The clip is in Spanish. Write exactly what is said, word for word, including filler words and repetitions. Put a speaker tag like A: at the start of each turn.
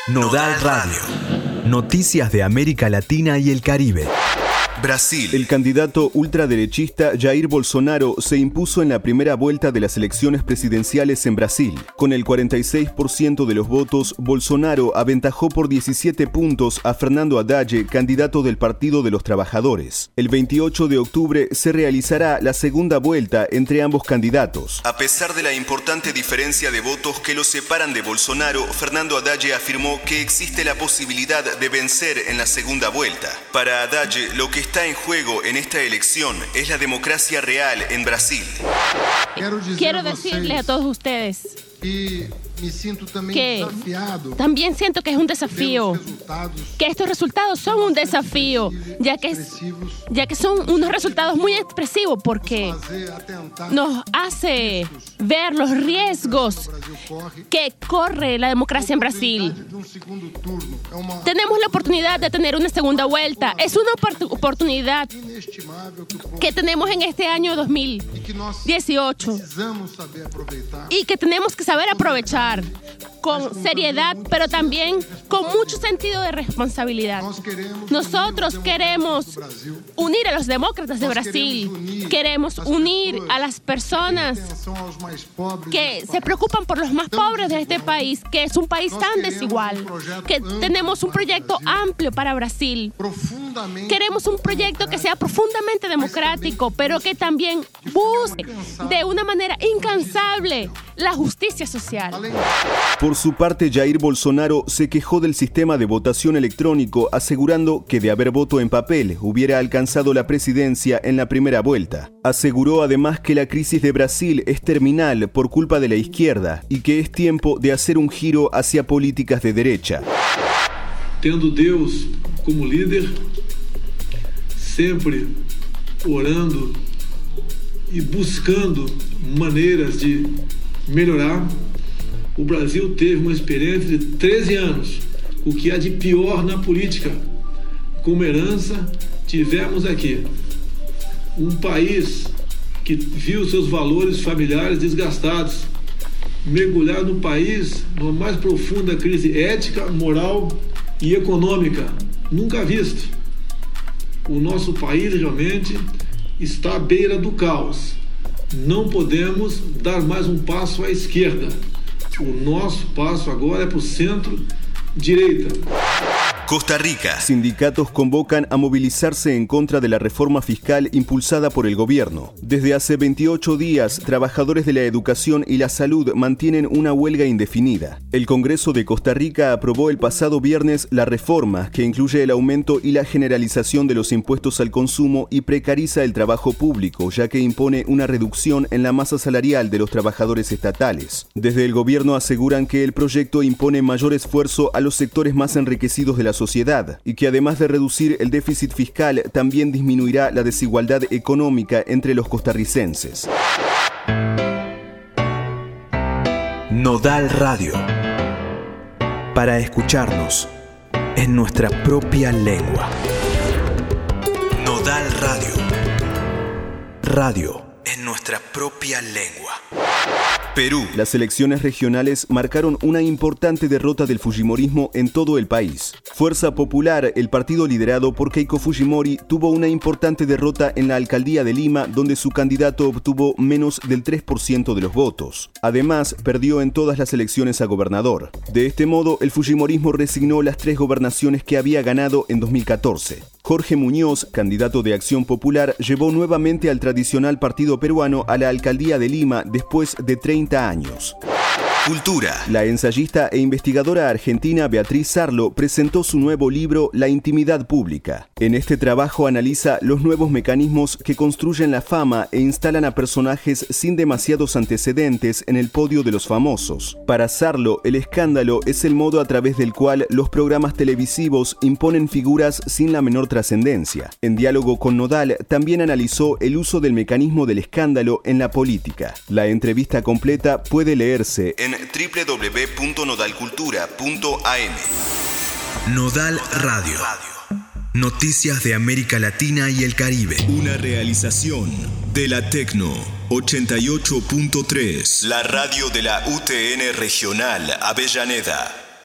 A: Nodal Radio. Noticias de América Latina y el Caribe.
B: Brasil. El candidato ultraderechista Jair Bolsonaro se impuso en la primera vuelta de las elecciones presidenciales en Brasil. Con el cuarenta y seis por ciento de los votos, Bolsonaro aventajó por diecisiete puntos a Fernando Haddad, candidato del Partido de los Trabajadores. El veintiocho de octubre se realizará la segunda vuelta entre ambos candidatos. A pesar de la importante diferencia de votos que los separan de Bolsonaro, Fernando Haddad afirmó que existe la posibilidad de vencer en la segunda vuelta. Para Haddad, lo que está en juego en esta elección es la democracia real en Brasil.
C: Quiero decirle a todos ustedes que también siento que es un desafío, que estos resultados son un desafío, ya que, es, ya que son unos resultados muy expresivos porque nos hace ver los riesgos que corre la democracia en Brasil. Tenemos la oportunidad de tener una segunda vuelta. Es una oportunidad que tenemos en este año dos mil dieciocho y que tenemos que saber aprovechar con seriedad, pero también con mucho sentido de responsabilidad. Nosotros queremos unir a los demócratas de Brasil, queremos unir a las personas que se preocupan por los más pobres de este país, que es un país tan desigual, que tenemos un proyecto amplio para Brasil. Queremos un proyecto que sea profundamente democrático, pero que también busque de una manera incansable la justicia social.
B: Por su parte, Jair Bolsonaro se quejó del sistema de votación electrónico, asegurando que de haber voto en papel hubiera alcanzado la presidencia en la primera vuelta. Aseguró además que la crisis de Brasil es terminal por culpa de la izquierda y que es tiempo de hacer un giro hacia políticas de derecha.
D: Tendo Deus como líder, sempre orando e buscando maneiras de melhorar, o Brasil teve uma experiência de treze anos, o que há de pior na política. Como herança, tivemos aqui um país que viu seus valores familiares desgastados, mergulhar no país numa mais profunda crise ética, moral e econômica, nunca vista. O nosso país realmente está à beira do caos. Não podemos dar mais um passo à esquerda. O nosso passo agora é para o centro-direita.
B: Costa Rica. Sindicatos convocan a movilizarse en contra de la reforma fiscal impulsada por el gobierno. Desde hace veintiocho días, trabajadores de la educación y la salud mantienen una huelga indefinida. El Congreso de Costa Rica aprobó el pasado viernes la reforma que incluye el aumento y la generalización de los impuestos al consumo y precariza el trabajo público, ya que impone una reducción en la masa salarial de los trabajadores estatales. Desde el gobierno aseguran que el proyecto impone mayor esfuerzo a los sectores más enriquecidos de la sociedad y que además de reducir el déficit fiscal también disminuirá la desigualdad económica entre los costarricenses.
A: Nodal Radio. Para escucharnos en nuestra propia lengua. Nodal Radio. Radio en nuestra propia lengua.
B: Perú. Las elecciones regionales marcaron una importante derrota del fujimorismo en todo el país. Fuerza Popular, el partido liderado por Keiko Fujimori, tuvo una importante derrota en la alcaldía de Lima, donde su candidato obtuvo menos del tres por ciento de los votos. Además, perdió en todas las elecciones a gobernador. De este modo, el fujimorismo resignó las tres gobernaciones que había ganado en dos mil catorce. Jorge Muñoz, candidato de Acción Popular, llevó nuevamente al tradicional partido peruano a la alcaldía de Lima después de treinta años. Cultura. La ensayista e investigadora argentina Beatriz Sarlo presentó su nuevo libro La intimidad pública. En este trabajo analiza los nuevos mecanismos que construyen la fama e instalan a personajes sin demasiados antecedentes en el podio de los famosos. Para Sarlo, el escándalo es el modo a través del cual los programas televisivos imponen figuras sin la menor trascendencia. En diálogo con Nodal, también analizó el uso del mecanismo del escándalo en la política. La entrevista completa puede leerse en doble u doble u doble u punto nodal cultura punto a m.
A: Nodal Radio. Noticias de América Latina y el Caribe.
B: Una realización de la Tecno ochenta y ocho punto tres. La radio de la U T N Regional Avellaneda.